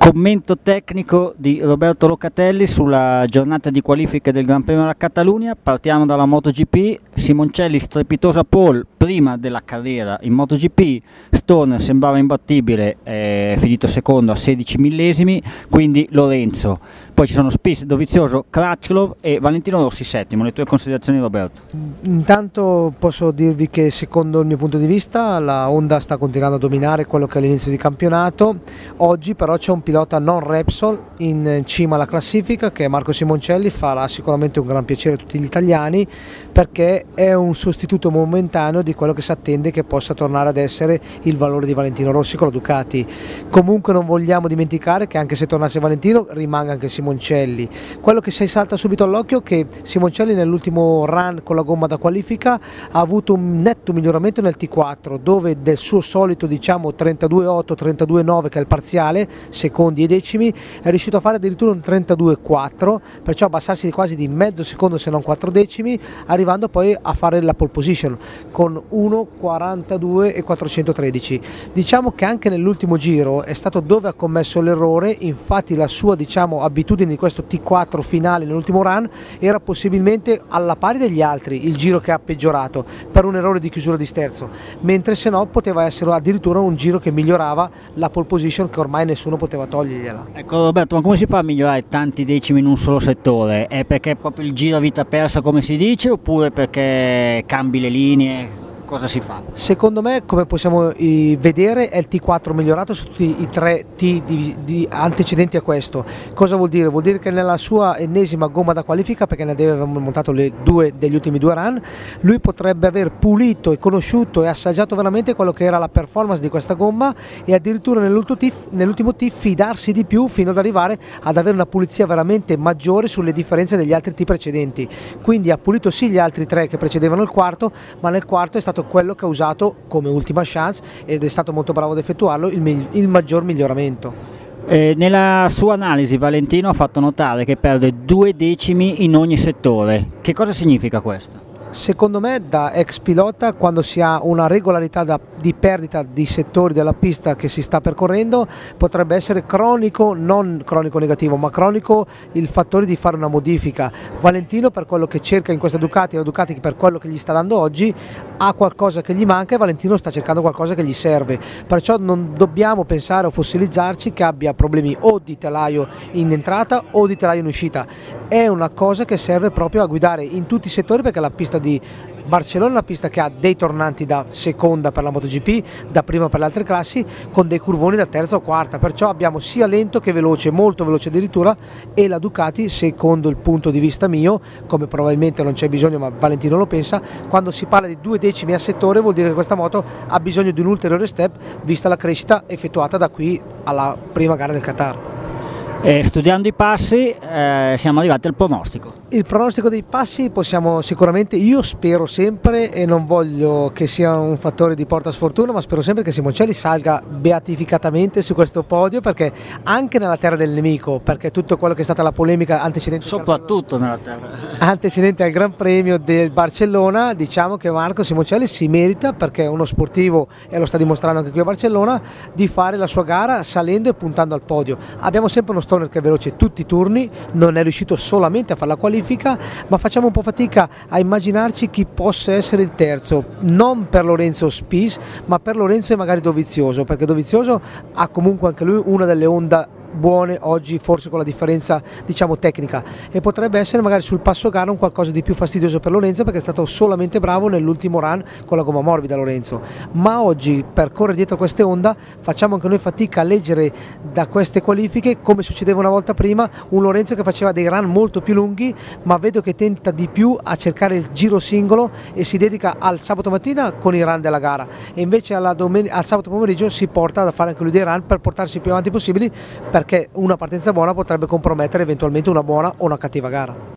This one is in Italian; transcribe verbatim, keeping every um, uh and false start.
Commento tecnico di Roberto Locatelli sulla giornata di qualifica del Gran Premio della Catalunya. Partiamo dalla MotoGP. Simoncelli strepitosa pole prima della carriera in MotoGP, Stoner sembrava imbattibile, è finito secondo a sedici millesimi, quindi Lorenzo. Poi ci sono Spies, Dovizioso, Crutchlow e Valentino Rossi settimo. Le tue considerazioni, Roberto? Intanto posso dirvi che secondo il mio punto di vista la Honda sta continuando a dominare quello che è l'inizio di campionato. Oggi però c'è un pilota non Repsol in cima alla classifica, che è Marco Simoncelli. Farà sicuramente un gran piacere a tutti gli italiani, perché è un sostituto momentaneo di quello che si attende che possa tornare ad essere il valore di Valentino Rossi con la Ducati. Comunque non vogliamo dimenticare che anche se tornasse Valentino rimanga anche Simoncelli. Quello che si salta subito all'occhio è che Simoncelli nell'ultimo run con la gomma da qualifica ha avuto un netto miglioramento nel T quattro, dove del suo solito diciamo trentadue otto trentadue nove, che è il parziale, secondi e decimi, è riuscito a fare addirittura un trentadue quattro, perciò abbassarsi quasi di mezzo secondo se non quattro decimi, arrivando poi a fare la pole position con uno quarantadue e quattrocentotredici. Diciamo che anche nell'ultimo giro è stato dove ha commesso l'errore, infatti la sua diciamo abitudine di questo T quattro finale nell'ultimo run era possibilmente alla pari degli altri, il giro che ha peggiorato per un errore di chiusura di sterzo, mentre se no poteva essere addirittura un giro che migliorava la pole position, che ormai nessuno poteva togliergliela. Ecco Roberto, ma come si fa a migliorare tanti decimi in un solo settore? È perché è proprio il giro a vita persa come si dice, oppure perché cambi le linee? Cosa si fa? Secondo me, come possiamo vedere, è il T quattro migliorato su tutti i tre T di, di antecedenti a questo. Cosa vuol dire? Vuol dire che nella sua ennesima gomma da qualifica, perché ne deve aver montato le due degli ultimi due run, lui potrebbe aver pulito e conosciuto e assaggiato veramente quello che era la performance di questa gomma, e addirittura nell'ultimo T, nell'ultimo T fidarsi di più fino ad arrivare ad avere una pulizia veramente maggiore sulle differenze degli altri T precedenti. Quindi ha pulito sì gli altri tre che precedevano il quarto, ma nel quarto è stato quello che ha usato come ultima chance, ed è stato molto bravo ad effettuarlo, il, il maggior miglioramento. Eh, nella sua analisi Valentino ha fatto notare che perde due decimi in ogni settore. Che cosa significa questo? Secondo me, da ex pilota, quando si ha una regolarità da, di perdita di settori della pista che si sta percorrendo, potrebbe essere cronico, non cronico negativo, ma cronico il fattore di fare una modifica. Valentino, per quello che cerca in questa Ducati, la Ducati per quello che gli sta dando oggi, ha qualcosa che gli manca e Valentino sta cercando qualcosa che gli serve. Perciò non dobbiamo pensare o fossilizzarci che abbia problemi o di telaio in entrata o di telaio in uscita. È una cosa che serve proprio a guidare in tutti i settori, perché la pista di Barcellona è una pista che ha dei tornanti da seconda per la MotoGP, da prima per le altre classi, con dei curvoni da terza o quarta, perciò abbiamo sia lento che veloce, molto veloce addirittura, e la Ducati, secondo il punto di vista mio, come probabilmente non c'è bisogno ma Valentino lo pensa, quando si parla di due decimi a settore vuol dire che questa moto ha bisogno di un ulteriore step, vista la crescita effettuata da qui alla prima gara del Qatar. Eh, studiando i passi eh, siamo arrivati al pronostico. Il pronostico dei passi possiamo sicuramente, io spero sempre, e non voglio che sia un fattore di porta sfortuna, ma spero sempre che Simoncelli salga beatificatamente su questo podio, perché anche nella terra del nemico, perché tutto quello che è stata la polemica antecedente soprattutto nella terra antecedente al Gran Premio del Barcellona, diciamo che Marco Simoncelli si merita, perché è uno sportivo e lo sta dimostrando anche qui a Barcellona, di fare la sua gara salendo e puntando al podio. Abbiamo sempre uno Stoner che è veloce tutti i turni, non è riuscito solamente a fare la qualifica, ma facciamo un po' fatica a immaginarci chi possa essere il terzo, non per Lorenzo Spies, ma per Lorenzo e magari Dovizioso, perché Dovizioso ha comunque anche lui una delle Honda buone oggi, forse con la differenza diciamo tecnica, e potrebbe essere magari sul passo gara un qualcosa di più fastidioso per Lorenzo, perché è stato solamente bravo nell'ultimo run con la gomma morbida Lorenzo. Ma oggi, per correre dietro queste Honda, facciamo anche noi fatica a leggere da queste qualifiche, come succedeva una volta prima, un Lorenzo che faceva dei run molto più lunghi, ma vedo che tenta di più a cercare il giro singolo e si dedica al sabato mattina con i run della gara, e invece alla domen- al sabato pomeriggio si porta a fare anche lui dei run per portarsi più avanti possibili, perché una partenza buona potrebbe compromettere eventualmente una buona o una cattiva gara.